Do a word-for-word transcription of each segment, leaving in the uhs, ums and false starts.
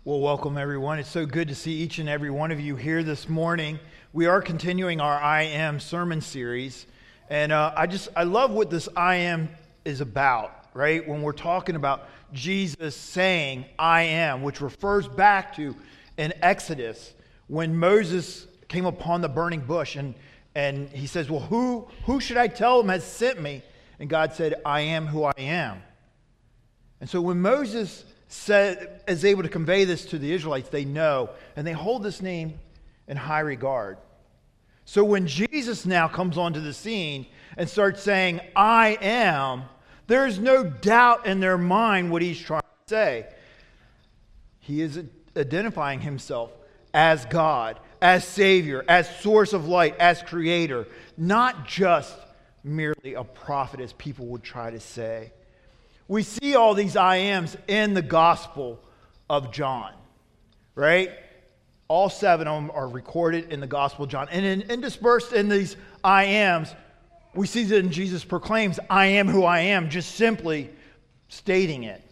Well, welcome everyone. It's so good to see each and every one of you here this morning. We are continuing our I Am sermon series, and uh, I just I love what this I Am is about, right? When we're talking about Jesus saying I am, which refers back to in Exodus when Moses came upon the burning bush, and and he says, "Well, who who should I tell him has sent me?" And God said, "I am who I am." And so when Moses said, is able to convey this to the Israelites, they know, and they hold this name in high regard. So when Jesus now comes onto the scene and starts saying, I am, there's no doubt in their mind what he's trying to say. He is identifying himself as God, as Savior, as source of light, as Creator, not just merely a prophet as people would try to say. We see all these I ams in the Gospel of John, right? All seven of them are recorded in the Gospel of John. And in, interspersed in these I ams, we see that Jesus proclaims, I am who I am, just simply stating it.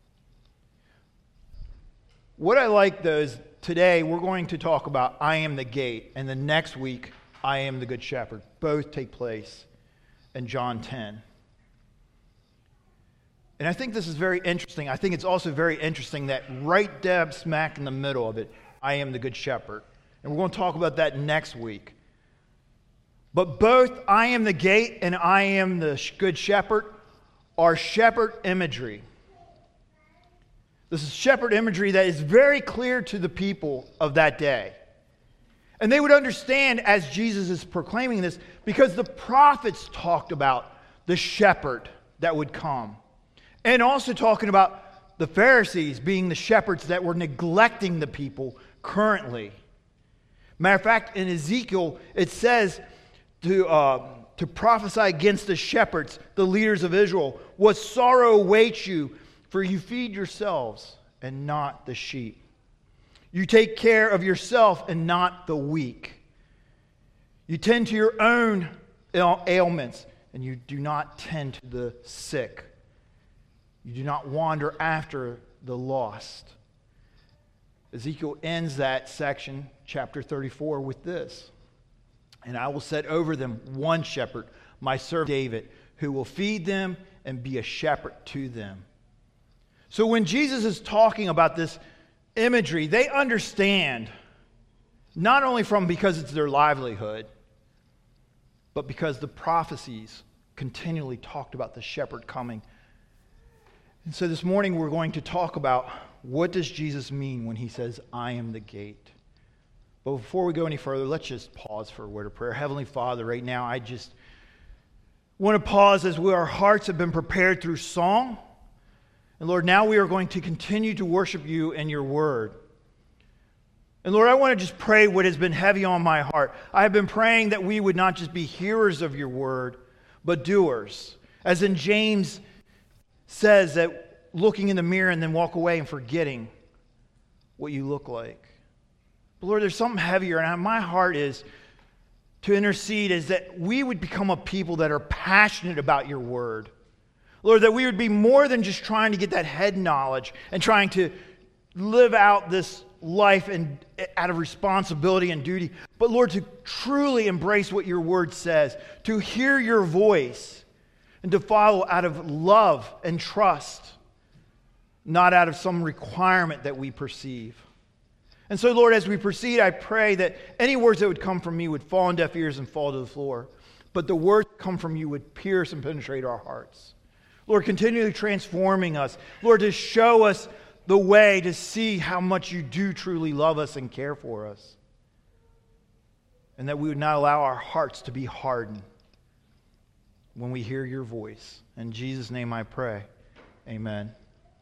What I like, though, is today we're going to talk about I am the gate, and the next week, I am the good shepherd. Both take place in John ten. And I think this is very interesting. I think it's also very interesting that right dab smack in the middle of it, I am the good shepherd. And we're going to talk about that next week. But both I am the gate and I am the good shepherd are shepherd imagery. This is shepherd imagery that is very clear to the people of that day. And they would understand as Jesus is proclaiming this because the prophets talked about the shepherd that would come. And also talking about the Pharisees being the shepherds that were neglecting the people currently. Matter of fact, in Ezekiel, it says to, uh, to prophesy against the shepherds, the leaders of Israel, what sorrow awaits you, for you feed yourselves and not the sheep. You take care of yourself and not the weak. You tend to your own ailments, and you do not tend to the sick. You do not wander after the lost. Ezekiel ends that section, chapter thirty-four, with this. And I will set over them one shepherd, my servant David, who will feed them and be a shepherd to them. So when Jesus is talking about this imagery, they understand, not only from because it's their livelihood, but because the prophecies continually talked about the shepherd coming. And so this morning we're going to talk about what does Jesus mean when he says, I am the gate. But before we go any further, let's just pause for a word of prayer. Heavenly Father, right now I just want to pause as we, our hearts have been prepared through song. And Lord, now we are going to continue to worship you in your word. And Lord, I want to just pray what has been heavy on my heart. I have been praying that we would not just be hearers of your word, but doers. As in James says that looking in the mirror and then walk away and forgetting what you look like. But Lord, there's something heavier, and my heart is to intercede is that we would become a people that are passionate about your word. Lord, that we would be more than just trying to get that head knowledge and trying to live out this life and out of responsibility and duty, but Lord, to truly embrace what your word says, to hear your voice, and to follow out of love and trust, not out of some requirement that we perceive. And so, Lord, as we proceed, I pray that any words that would come from me would fall on deaf ears and fall to the floor, but the words that come from you would pierce and penetrate our hearts. Lord, continually transforming us. Lord, to show us the way to see how much you do truly love us and care for us. And that we would not allow our hearts to be hardened when we hear your voice. In Jesus' name I pray. Amen.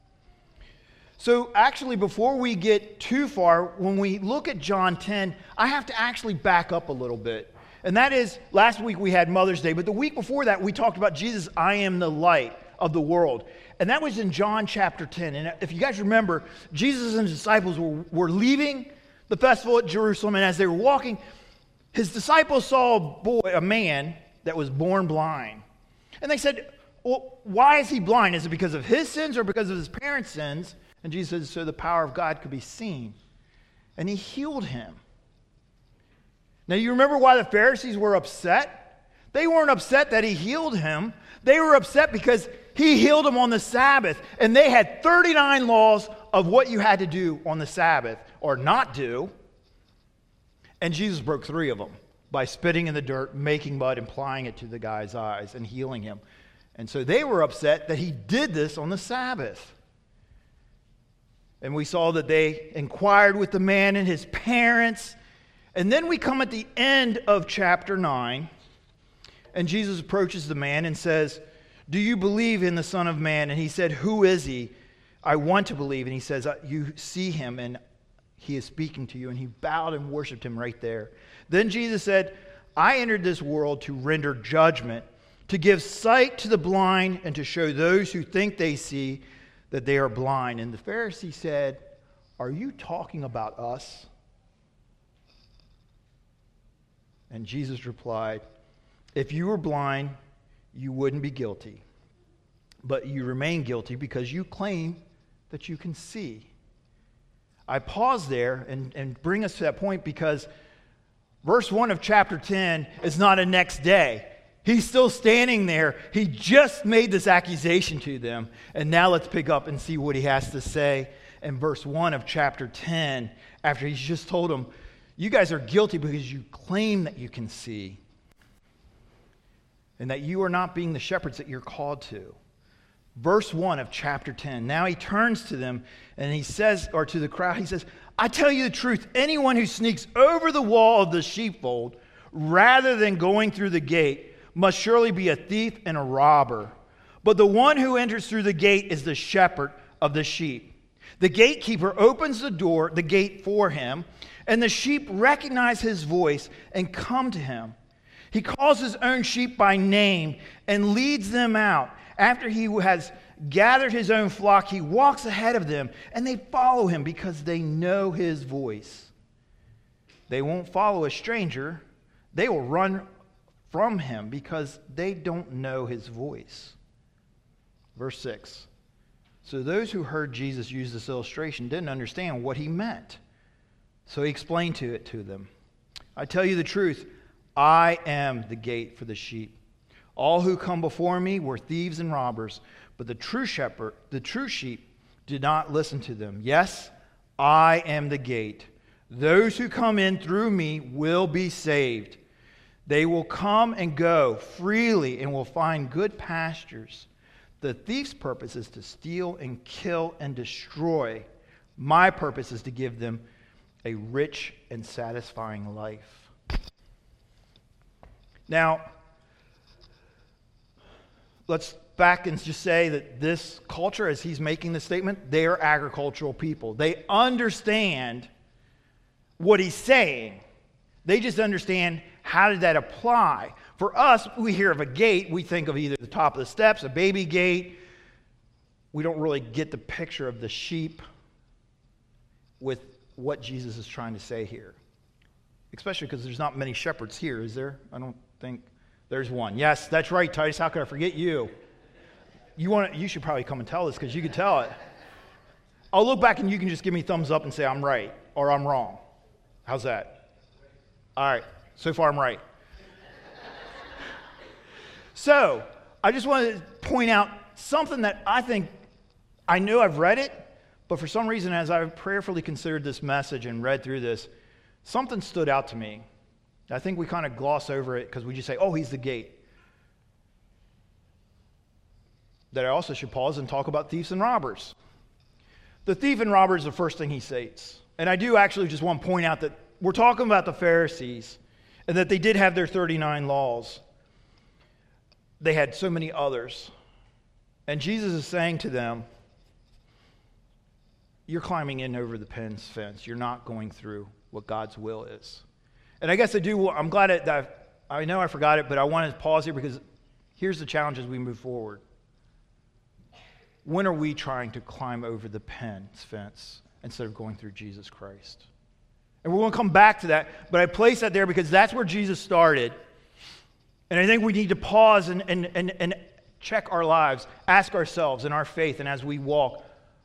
So actually, before we get too far, when we look at John ten, I have to actually back up a little bit. And that is, last week we had Mother's Day, but the week before that we talked about Jesus, I am the light of the world. And that was in John chapter ten. And if you guys remember, Jesus and his disciples were, were leaving the festival at Jerusalem, and as they were walking, his disciples saw a boy, a man, that was born blind. And they said, well, why is he blind? Is it because of his sins or because of his parents' sins? And Jesus said, so the power of God could be seen. And he healed him. Now, you remember why the Pharisees were upset? They weren't upset that he healed him. They were upset because he healed him on the Sabbath. And they had thirty-nine laws of what you had to do on the Sabbath or not do. And Jesus broke three of them by spitting in the dirt, making mud, and applying it to the guy's eyes and healing him. And so they were upset that he did this on the Sabbath. And we saw that they inquired with the man and his parents. And then we come at the end of chapter nine, and Jesus approaches the man and says, do you believe in the Son of Man? And he said, who is he? I want to believe. And he says, you see him, and he is speaking to you. And he bowed and worshiped him right there. Then Jesus said, I entered this world to render judgment, to give sight to the blind, and to show those who think they see that they are blind. And the Pharisee said, are you talking about us? And Jesus replied, if you were blind, you wouldn't be guilty. But you remain guilty because you claim that you can see. I pause there and, and bring us to that point because verse one of chapter ten is not a next day. He's still standing there. He just made this accusation to them. And now let's pick up and see what he has to say in verse one of chapter ten after he's just told them, you guys are guilty because you claim that you can see and that you are not being the shepherds that you're called to. Verse one of chapter ten. Now he turns to them and he says, or to the crowd, he says, I tell you the truth, anyone who sneaks over the wall of the sheepfold rather than going through the gate must surely be a thief and a robber. But the one who enters through the gate is the shepherd of the sheep. The gatekeeper opens the door, the gate for him, and the sheep recognize his voice and come to him. He calls his own sheep by name and leads them out. After he has gathered his own flock, he walks ahead of them, and they follow him because they know his voice. They won't follow a stranger. They will run from him because they don't know his voice. Verse six. So those who heard Jesus use this illustration didn't understand what he meant. So he explained to it to them. I tell you the truth, I am the gate for the sheep. All who come before me were thieves and robbers, but the true shepherd, the true sheep, did not listen to them. Yes, I am the gate. Those who come in through me will be saved. They will come and go freely and will find good pastures. The thief's purpose is to steal and kill and destroy. My purpose is to give them a rich and satisfying life. Now, let's back and just say that this culture, as he's making this statement, they are agricultural people. They understand what he's saying. They just understand how did that apply. For us, we hear of a gate, we think of either the top of the steps, a baby gate. We don't really get the picture of the sheep with what Jesus is trying to say here. Especially because there's not many shepherds here, is there? I don't think there's one. Yes, that's right, Titus. How could I forget you? You want? You should probably come and tell us because you could tell it. I'll look back and you can just give me thumbs up and say I'm right or I'm wrong. How's that? All right. So far I'm right. So, I just want to point out something that I think, I know I've read it, but for some reason as I've prayerfully considered this message and read through this, something stood out to me. I think we kind of gloss over it because we just say, oh, he's the gate. That I also should pause and talk about thieves and robbers. The thief and robber is the first thing he states. And I do actually just want to point out that we're talking about the Pharisees and that they did have their thirty-nine laws. They had so many others. And Jesus is saying to them, you're climbing in over the pen's fence. You're not going through what God's will is. And I guess I do, I'm glad that I, I know I forgot it, but I want to pause here because here's the challenge as we move forward. When are we trying to climb over the pen's fence instead of going through Jesus Christ? And we're going to come back to that, but I place that there because that's where Jesus started. And I think we need to pause and, and, and, and check our lives, ask ourselves in our faith and as we walk,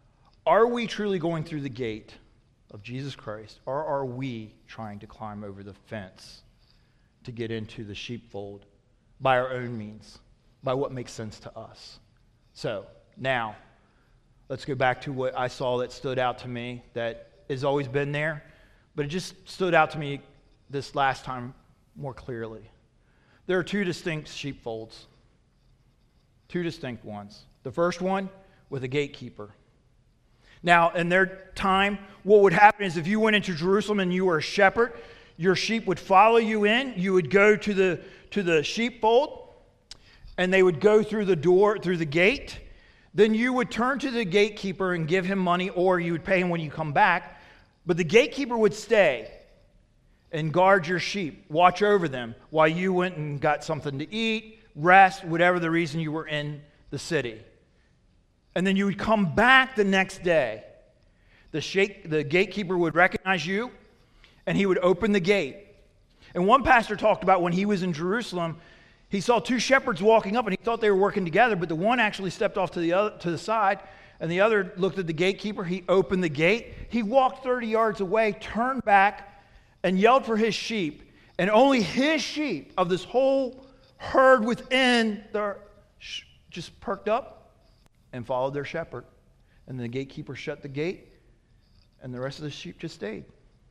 Are we truly going through the gate of Jesus Christ, or are we trying to climb over the fence to get into the sheepfold by our own means, by what makes sense to us? So, now, let's go back to what I saw that stood out to me, that has always been there, but it just stood out to me this last time more clearly. There are two distinct sheepfolds. Two distinct ones. The first one with a gatekeeper. Now, in their time, what would happen is if you went into Jerusalem and you were a shepherd, your sheep would follow you in. You would go to the, to the sheepfold, and they would go through the door, through the gate. Then you would turn to the gatekeeper and give him money, or you would pay him when you come back. But the gatekeeper would stay and guard your sheep, watch over them while you went and got something to eat, rest, whatever the reason you were in the city. And then you would come back the next day. The, shake, the gatekeeper would recognize you, and he would open the gate. And one pastor talked about when he was in Jerusalem, he saw two shepherds walking up, and he thought they were working together, but the one actually stepped off to the other, to the side, and the other looked at the gatekeeper. He opened the gate. He walked thirty yards away, turned back, and yelled for his sheep. And only his sheep of this whole herd within the just perked up and followed their shepherd. And the gatekeeper shut the gate, and the rest of the sheep just stayed.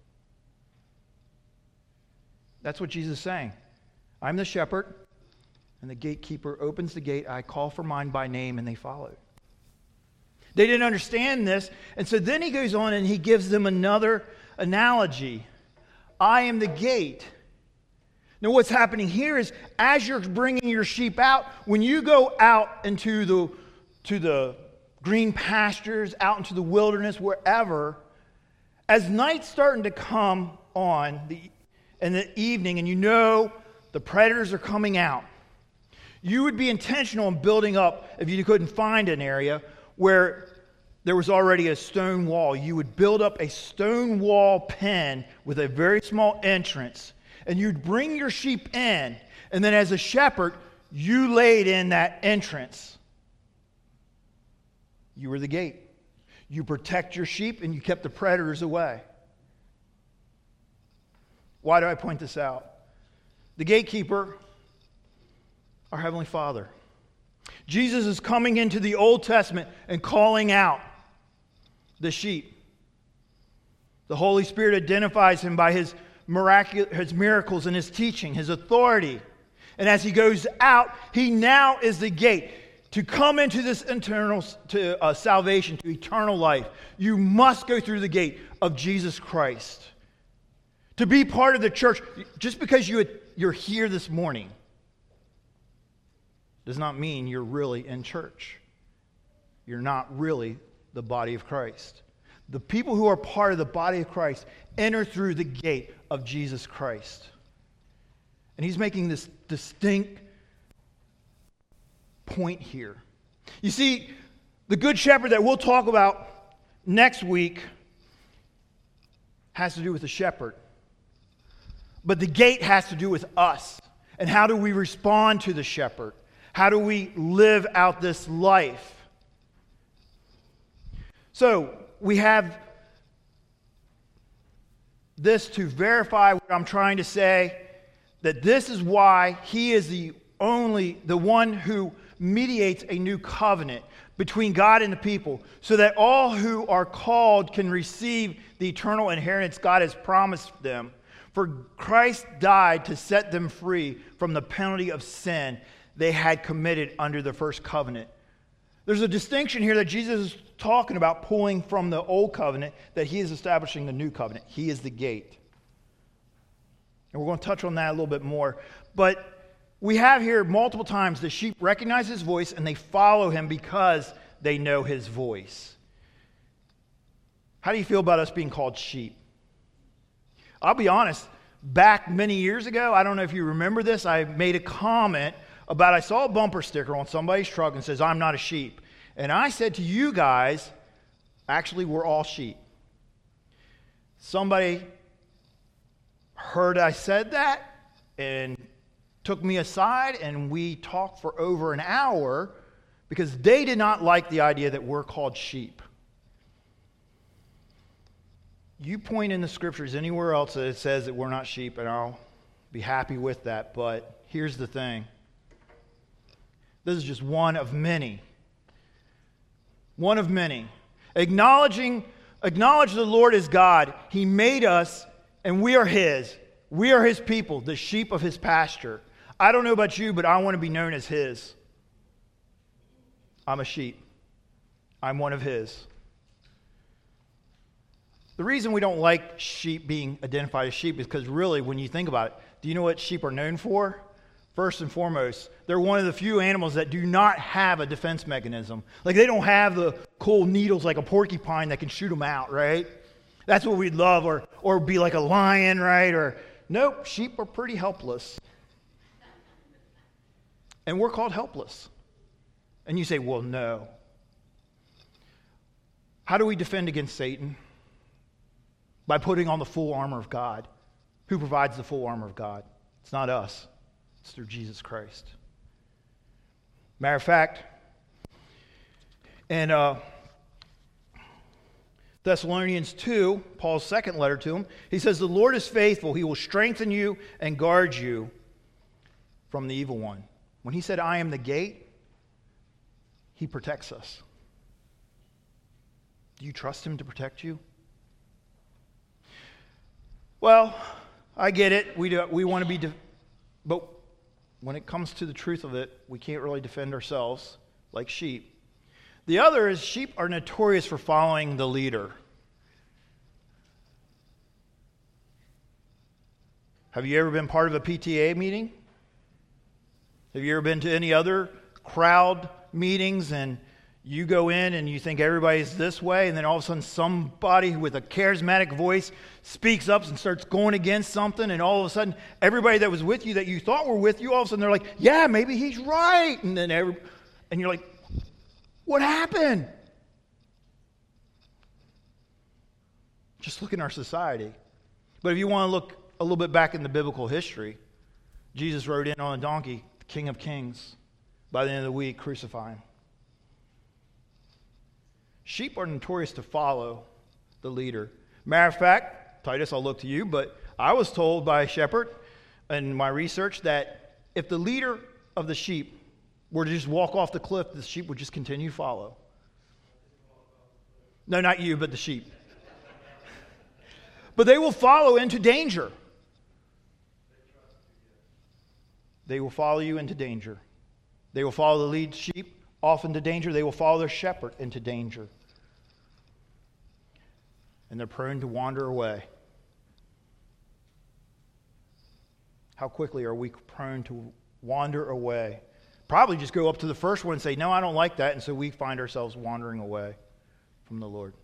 That's what Jesus is saying. I'm the shepherd, and the gatekeeper opens the gate. I call for mine by name, and they followed. They didn't understand this, and so then he goes on and he gives them another analogy. I am the gate. Now what's happening here is as you're bringing your sheep out, when you go out into the to the green pastures, out into the wilderness, wherever, as night's starting to come on the, in the evening, and you know the predators are coming out, you would be intentional in building up, if you couldn't find an area where there was already a stone wall, you would build up a stone wall pen with a very small entrance, and you'd bring your sheep in, and then as a shepherd, you laid in that entrance. You were the gate. You protect your sheep, and you kept the predators away. Why do I point this out? The gatekeeper, our Heavenly Father. Jesus is coming into the Old Testament and calling out the sheep. The Holy Spirit identifies him by his, miraculous, his miracles and his teaching, his authority. And as he goes out, he now is the gate. To come into this internal to uh, salvation, to eternal life, you must go through the gate of Jesus Christ. To be part of the church, just because you, you're here this morning, does not mean you're really in church. You're not really the body of Christ. The people who are part of the body of Christ enter through the gate of Jesus Christ. And he's making this distinct point here. You see, the good shepherd that we'll talk about next week has to do with the shepherd. But the gate has to do with us. And how do we respond to the shepherd? How do we live out this life? So, we have this to verify what I'm trying to say, that this is why he is the only, the one who mediates a new covenant between God and the people, so that all who are called can receive the eternal inheritance God has promised them. For Christ died to set them free from the penalty of sin they had committed under the first covenant. There's a distinction here that Jesus is talking about, pulling from the old covenant, that he is establishing the new covenant. He is the gate. And we're going to touch on that a little bit more. But we have here multiple times the sheep recognize his voice and they follow him because they know his voice. How do you feel about us being called sheep? I'll be honest, back many years ago, I don't know if you remember this, I made a comment about, I saw a bumper sticker on somebody's truck and says, I'm not a sheep. And I said to you guys, actually, we're all sheep. Somebody heard I said that and took me aside, and we talked for over an hour because they did not like the idea that we're called sheep. You point in the scriptures anywhere else that it says that we're not sheep, and I'll be happy with that. But here's the thing. This is just one of many. One of many. Acknowledging, acknowledge the Lord as God. He made us, and we are His. We are His people, the sheep of His pasture. I don't know about you, but I want to be known as His. I'm a sheep. I'm one of His. The reason we don't like sheep being identified as sheep is because really, when you think about it, do you know what sheep are known for? First and foremost, they're one of the few animals that do not have a defense mechanism. Like, they don't have the cool needles like a porcupine that can shoot them out, right? That's what we'd love, or, or be like a lion, right? Or, nope, sheep are pretty helpless. And we're called helpless. And you say, well, no. How do we defend against Satan? By putting on the full armor of God. Who provides the full armor of God? It's not us. It's through Jesus Christ. Matter of fact, in uh, Thessalonians two, Paul's second letter to him, he says, the Lord is faithful. He will strengthen you and guard you from the evil one. When he said, I am the gate, He protects us. Do you trust Him to protect you? Well, I get it. We do, we want to be, de- but when it comes to the truth of it, we can't really defend ourselves like sheep. The other is sheep are notorious for following the leader. Have you ever been part of a P T A meeting? Have you ever been to any other crowd meetings and you go in and you think everybody's this way, and then all of a sudden somebody with a charismatic voice speaks up and starts going against something, and all of a sudden everybody that was with you that you thought were with you, all of a sudden they're like, yeah, maybe he's right. And then every, and you're like, what happened? Just look in our society. But if you want to look a little bit back in the biblical history, Jesus rode in on a donkey, the King of Kings. By the end of the week, crucify Him. Sheep are notorious to follow the leader. Matter of fact, Titus, I'll look to you, but I was told by a shepherd in my research that if the leader of the sheep were to just walk off the cliff, the sheep would just continue to follow. No, not you, but the sheep. But they will follow into danger. They will follow you into danger. They will follow the lead sheep off into danger. They will follow their shepherd into danger. And they're prone to wander away. How quickly are we prone to wander away? Probably just go up to the first one and say, no, I don't like that. And so we find ourselves wandering away from the Lord.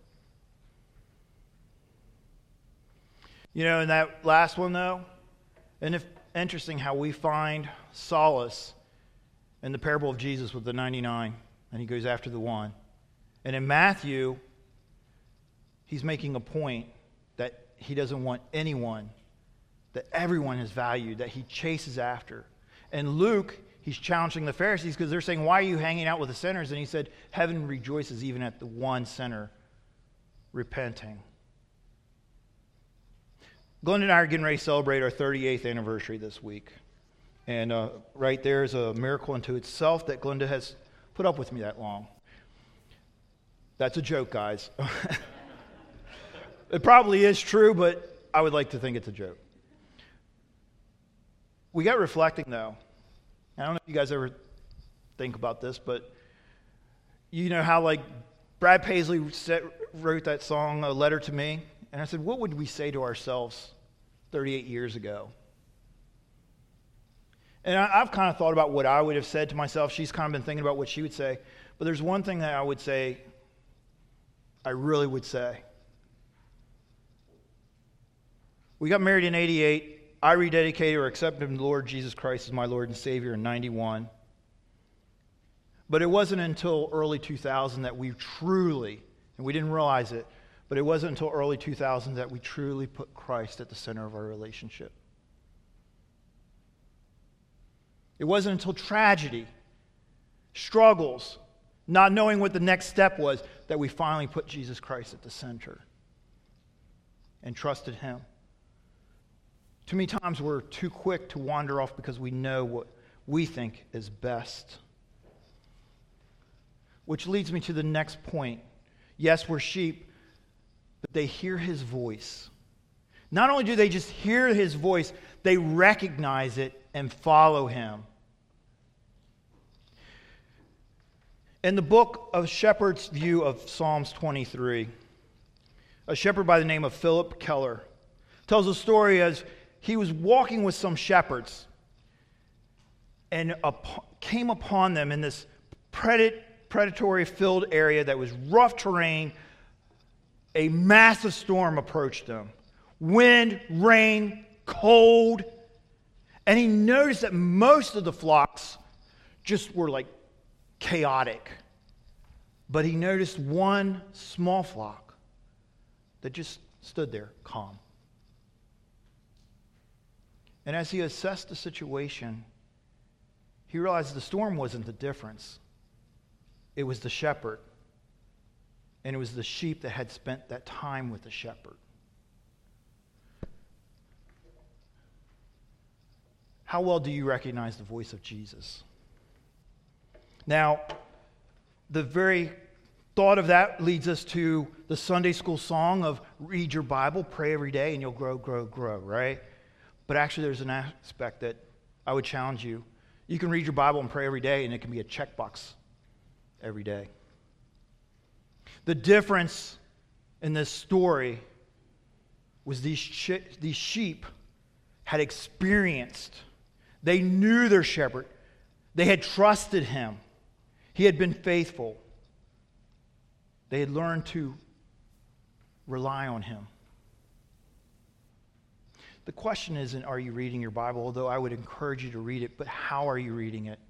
You know, in that last one, though, and it's interesting how we find solace in the parable of Jesus with the ninety-nine, and He goes after the one. And in Matthew, He's making a point that He doesn't want anyone, that everyone is valued, that He chases after. And Luke, He's challenging the Pharisees because they're saying, why are you hanging out with the sinners? And He said, heaven rejoices even at the one sinner repenting. Glenda and I are getting ready to celebrate our thirty-eighth anniversary this week. And uh, right there is a miracle unto itself that Glenda has put up with me that long. That's a joke, guys. It probably is true, but I would like to think it's a joke. We got reflecting, though. I don't know if you guys ever think about this, but you know how, like, Brad Paisley set, wrote that song, A Letter to Me? And I said, what would we say to ourselves thirty-eight years ago? And I, I've kind of thought about what I would have said to myself. She's kind of been thinking about what she would say. But there's one thing that I would say, I really would say. We got married in eighty-eight. I rededicated or accepted the Lord Jesus Christ as my Lord and Savior in ninety-one. But it wasn't until early two thousand that we truly, and we didn't realize it, but it wasn't until early two thousand that we truly put Christ at the center of our relationship. It wasn't until tragedy, struggles, not knowing what the next step was, that we finally put Jesus Christ at the center. and trusted him. Too many times we're too quick to wander off because we know what we think is best. Which leads me to the next point. Yes, we're sheep, but they hear his voice. Not only do they just hear his voice, they recognize it and follow him. In the book of Shepherd's View of Psalms twenty-three, a shepherd by the name of Philip Keller tells a story as he was walking with some shepherds and came upon them in this predat- predatory-filled area that was rough terrain. A massive storm approached them. Wind, rain, cold. And he noticed that most of the flocks just were like chaotic. But he noticed one small flock that just stood there calm. And as he assessed the situation, he realized the storm wasn't the difference. It was the shepherd. And it was the sheep that had spent that time with the shepherd. How well do you recognize the voice of Jesus? Now, the very thought of that leads us to the Sunday school song of read your Bible, pray every day, and you'll grow, grow, grow, right? But actually there's an aspect that I would challenge you. You can read your Bible and pray every day, and it can be a checkbox every day. The difference in this story was these, sh- these sheep had experienced. They knew their shepherd. They had trusted him. He had been faithful. They had learned to rely on him. The question isn't, are you reading your Bible? Although I would encourage you to read it, but how are you reading it?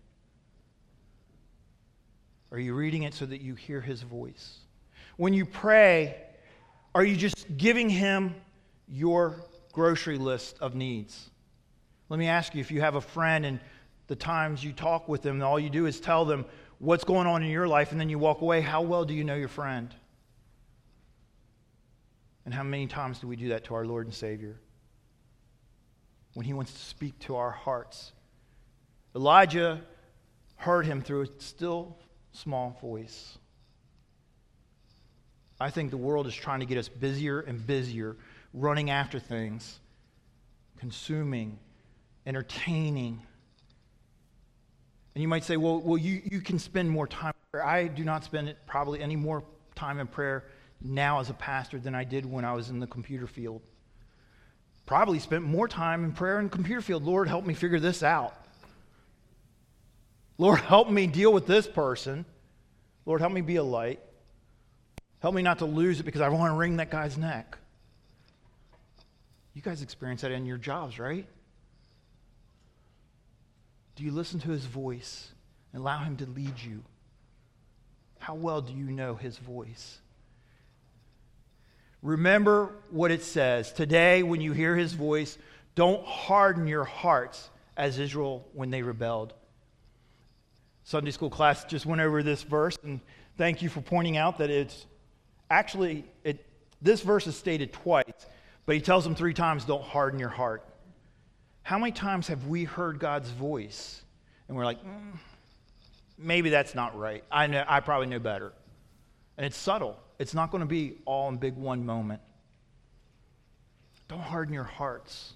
Are you reading it so that you hear his voice? When you pray, are you just giving him your grocery list of needs? Let me ask you, if you have a friend and the times you talk with them, and all you do is tell them what's going on in your life, and then you walk away, how well do you know your friend? And how many times do we do that to our Lord and Savior? When he wants to speak to our hearts. Elijah heard him through a still small voice. I think the world is trying to get us busier and busier, running after things, consuming, entertaining. And you might say, well, well you, you can spend more time in prayer. I do not spend probably any more time in prayer now as a pastor than I did when I was in the computer field. Probably spent more time in prayer in the computer field. Lord, help me figure this out. Lord, help me deal with this person. Lord, help me be a light. Help me not to lose it because I want to wring that guy's neck. You guys experience that in your jobs, right? Do you listen to his voice and allow him to lead you? How well do you know his voice? Remember what it says. Today, when you hear his voice, don't harden your hearts as Israel when they rebelled. Sunday school class just went over this verse, and thank you for pointing out that it's actually, it, this verse is stated twice, but he tells them three times, don't harden your heart. How many times have we heard God's voice and we're like, mm, maybe that's not right. I know, I probably know better. And it's subtle. It's not going to be all in big one moment. Don't harden your hearts.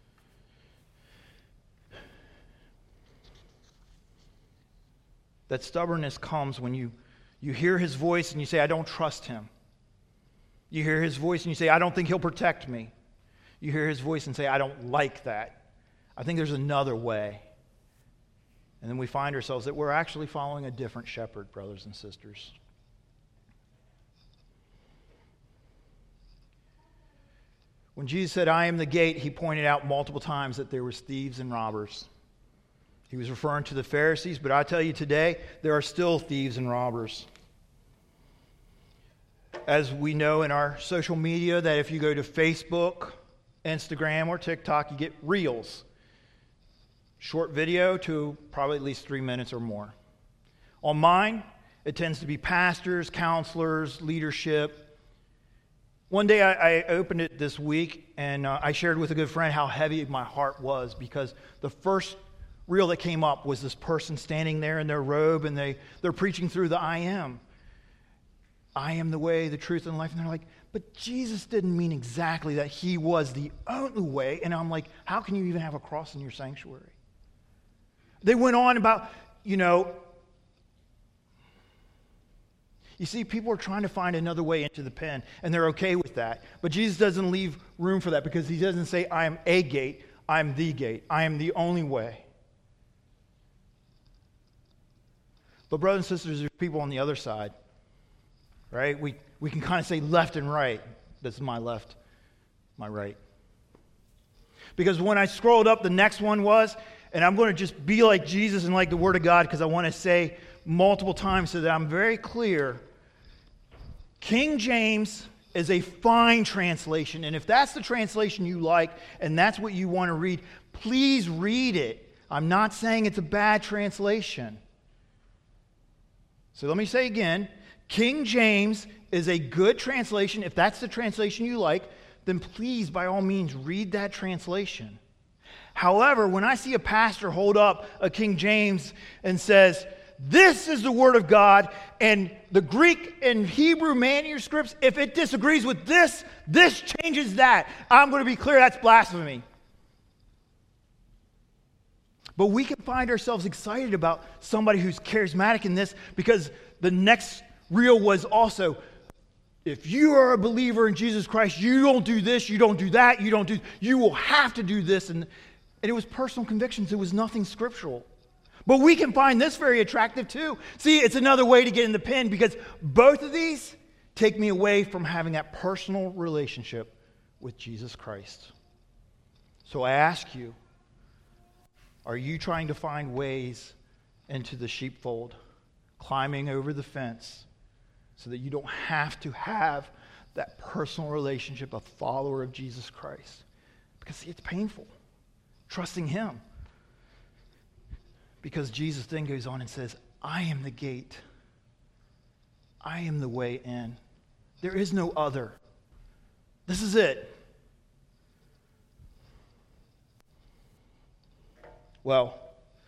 That stubbornness comes when you, you hear his voice and you say, I don't trust him. You hear his voice and you say, I don't think he'll protect me. You hear his voice and say, I don't like that. I think there's another way. And then we find ourselves that we're actually following a different shepherd, brothers and sisters. When Jesus said, I am the gate, he pointed out multiple times that there were thieves and robbers. He was referring to the Pharisees, but I tell you today, there are still thieves and robbers. As we know in our social media, that if you go to Facebook, Instagram, or TikTok, you get reels. Short video to probably at least three minutes or more. On mine, it tends to be pastors, counselors, leadership. One day I, I opened it this week, and uh, I shared with a good friend how heavy my heart was, because the first reel that came up was this person standing there in their robe, and they, they're preaching through the I am. I am the way, the truth, and the life. And they're like, but Jesus didn't mean exactly that he was the only way. And I'm like, how can you even have a cross in your sanctuary? They went on about, you know, you see, people are trying to find another way into the pen, and they're okay with that. But Jesus doesn't leave room for that, because he doesn't say, I am a gate, I am the gate, I am the only way. But brothers and sisters, there's people on the other side, right? We, we can kind of say left and right. This is my left, my right. Because when I scrolled up, the next one was, and I'm going to just be like Jesus and like the Word of God, because I want to say multiple times so that I'm very clear. King James is a fine translation, and if that's the translation you like and that's what you want to read, please read it. I'm not saying it's a bad translation. So let me say again, King James is a good translation. If that's the translation you like, then please, by all means, read that translation. However, when I see a pastor hold up a King James and says, this is the Word of God, and the Greek and Hebrew manuscripts, if it disagrees with this, this changes that, I'm going to be clear, that's blasphemy. But we can find ourselves excited about somebody who's charismatic in this, because the next reel was also, if you are a believer in Jesus Christ, you don't do this, you don't do that, you don't do, you will have to do this. And, and it was personal convictions. It was nothing scriptural. But we can find this very attractive too. See, it's another way to get in the pen, because both of these take me away from having that personal relationship with Jesus Christ. So I ask you, are you trying to find ways into the sheepfold, climbing over the fence, so that you don't have to have that personal relationship, a follower of Jesus Christ? Because see, it's painful, trusting Him. Because Jesus then goes on and says, I am the gate. I am the way in. There is no other. This is it. Well,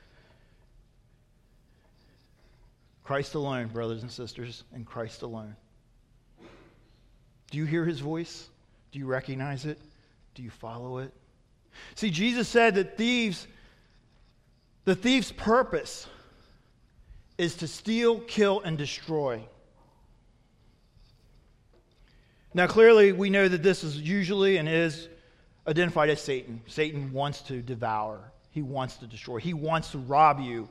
Christ alone, brothers and sisters, and Christ alone. Do you hear His voice? Do you recognize it? Do you follow it? See, Jesus said that thieves, the thief's purpose is to steal, kill, and destroy. Now, clearly, we know that this is usually and is identified as Satan. Satan wants to devour. He wants to destroy. He wants to rob you.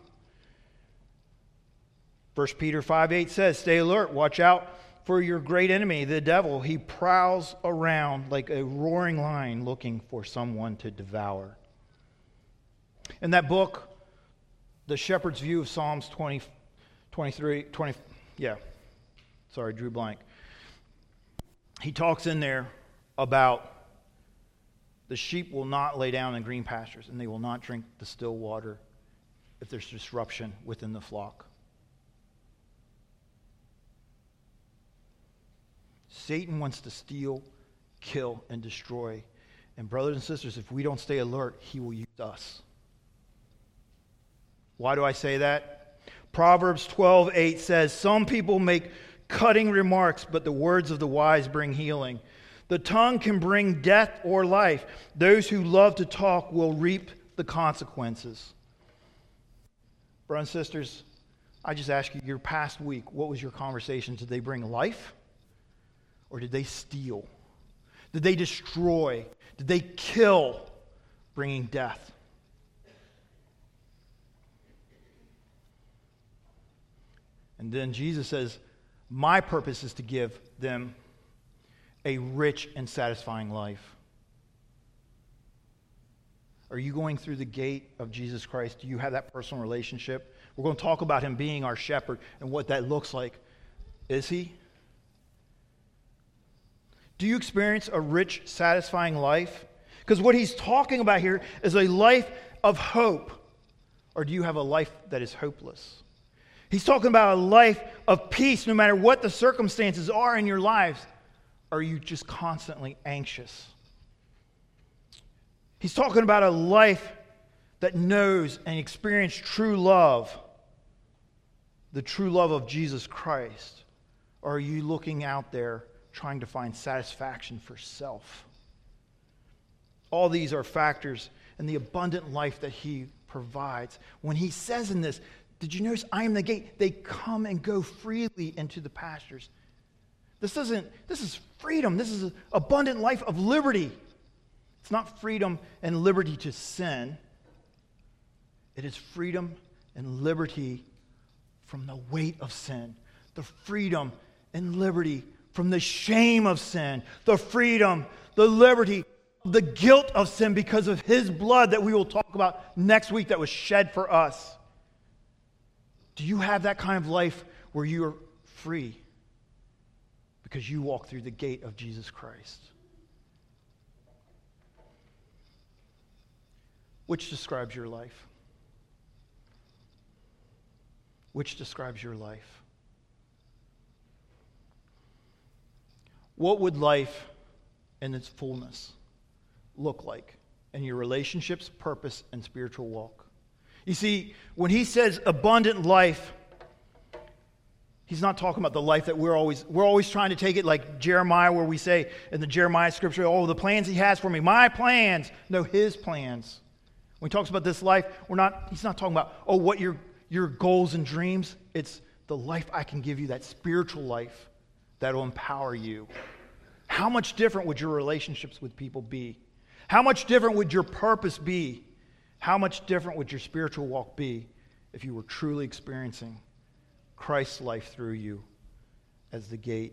First Peter five eight says, stay alert, watch out for your great enemy, the devil. He prowls around like a roaring lion looking for someone to devour. In that book, The Shepherd's View of Psalms twenty, twenty-three, twenty, yeah, sorry, drew blank. He talks in there about the sheep will not lay down in green pastures, and they will not drink the still water if there's disruption within the flock. Satan wants to steal, kill, and destroy. And brothers and sisters, if we don't stay alert, he will use us. Why do I say that? Proverbs twelve eight says, some people make cutting remarks, but the words of the wise bring healing. The tongue can bring death or life. Those who love to talk will reap the consequences. Brothers and sisters, I just ask you, your past week, what was your conversation? Did they bring life? Or did they steal? Did they destroy? Did they kill, bringing death? And then Jesus says, my purpose is to give them a rich and satisfying life. Are you going through the gate of Jesus Christ? Do you have that personal relationship? We're going to talk about Him being our shepherd and what that looks like. Is He? Do you experience a rich, satisfying life? Because what He's talking about here is a life of hope. Or do you have a life that is hopeless? He's talking about a life of peace no matter what the circumstances are in your lives. Or are you just constantly anxious? He's talking about a life that knows and experiences true love, the true love of Jesus Christ. Or are you looking out there trying to find satisfaction for self? All these are factors in the abundant life that he provides. When he says in this, did you notice, I am the gate? They come and go freely into the pastures. This doesn't, this is freedom. This is an abundant life of liberty. It's not freedom and liberty to sin. It is freedom and liberty from the weight of sin. The freedom and liberty from the shame of sin. The freedom, the liberty, the guilt of sin because of his blood that we will talk about next week that was shed for us. Do you have that kind of life where you are free because you walk through the gate of Jesus Christ? Which describes your life? Which describes your life? What would life in its fullness look like in your relationships, purpose, and spiritual walk? You see, when he says abundant life, he's not talking about the life that we're always, we're always trying to take it like Jeremiah, where we say in the Jeremiah scripture, oh, the plans he has for me, my plans. No, his plans. When he talks about this life, we're not, he's not talking about, oh, what your, your goals and dreams. It's the life I can give you, that spiritual life that will empower you. How much different would your relationships with people be? How much different would your purpose be? How much different would your spiritual walk be if you were truly experiencing Christ's life through you as the gate?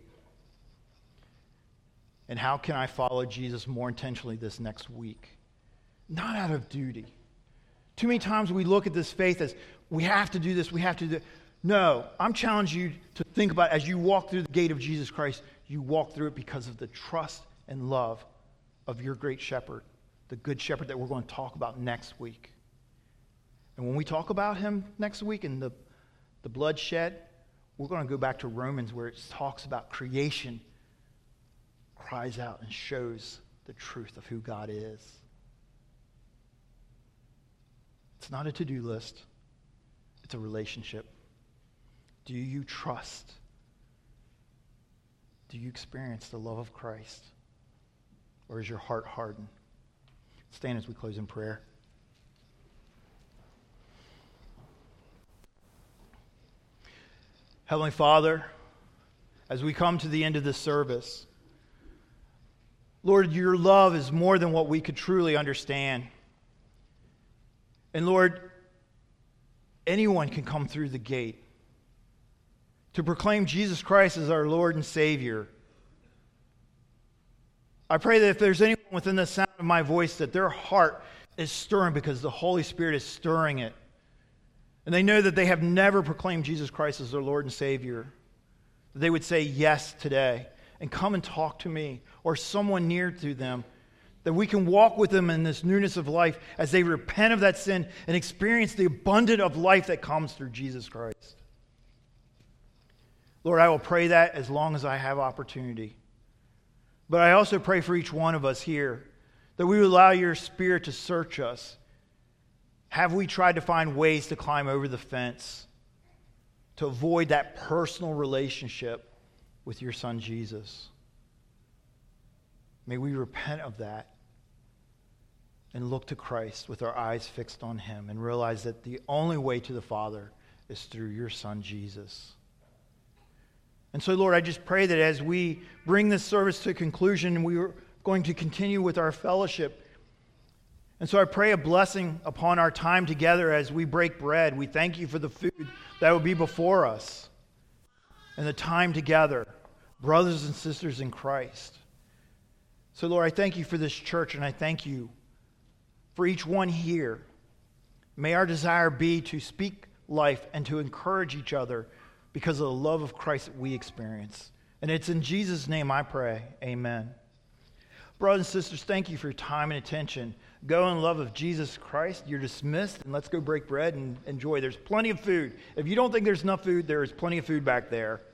And how can I follow Jesus more intentionally this next week? Not out of duty. Too many times we look at this faith as, we have to do this, we have to do it. No, I'm challenging you to think about, as you walk through the gate of Jesus Christ, you walk through it because of the trust and love of your great shepherd, the good shepherd that we're going to talk about next week. And when we talk about him next week and the, the bloodshed, we're going to go back to Romans, where it talks about creation cries out and shows the truth of who God is. It's not a to-do list. It's a relationship. Do you trust? Do you experience the love of Christ? Or is your heart hardened? Stand as we close in prayer. Heavenly Father, as we come to the end of this service, Lord, your love is more than what we could truly understand. And Lord, anyone can come through the gate to proclaim Jesus Christ as our Lord and Savior. I pray that if there's anyone within the sound of my voice, that their heart is stirring because the Holy Spirit is stirring it. And they know that they have never proclaimed Jesus Christ as their Lord and Savior. That they would say yes today and come and talk to me or someone near to them. That we can walk with them in this newness of life as they repent of that sin and experience the abundance of life that comes through Jesus Christ. Lord, I will pray that as long as I have opportunity. But I also pray for each one of us here that we would allow your Spirit to search us. Have we tried to find ways to climb over the fence, to avoid that personal relationship with your Son Jesus? May we repent of that and look to Christ with our eyes fixed on him and realize that the only way to the Father is through your Son Jesus. And so, Lord, I just pray that as we bring this service to a conclusion, we are going to continue with our fellowship. And so I pray a blessing upon our time together as we break bread. We thank you for the food that will be before us and the time together, brothers and sisters in Christ. So, Lord, I thank you for this church, and I thank you for each one here. May our desire be to speak life and to encourage each other because of the love of Christ that we experience. And it's in Jesus' name I pray. Amen. Brothers and sisters, thank you for your time and attention. Go in love of Jesus Christ. You're dismissed, and let's go break bread and enjoy. There's plenty of food. If you don't think there's enough food, there is plenty of food back there.